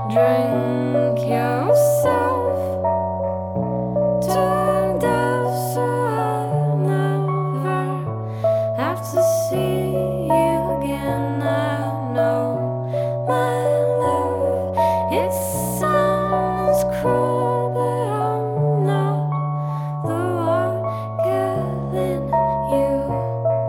Drink yourself to death, so I'll never have to see you again. I know my love, it sounds cruel, but I'm not the one killing you.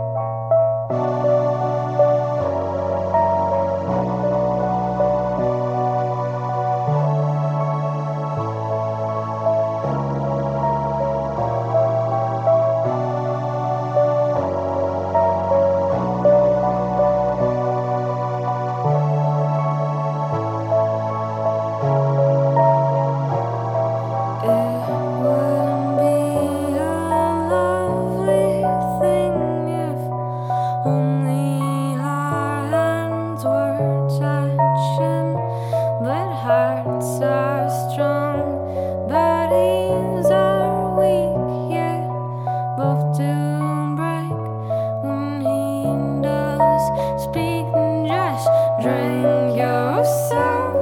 Only our hands were touching, but hearts are strong, bodies are weak, yet both do break when he does speak. And just drink yourself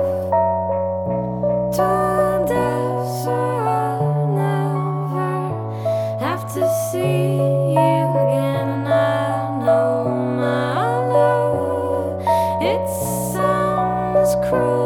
to death, so I'll never have to see you again. And I know my love, it sounds cruel.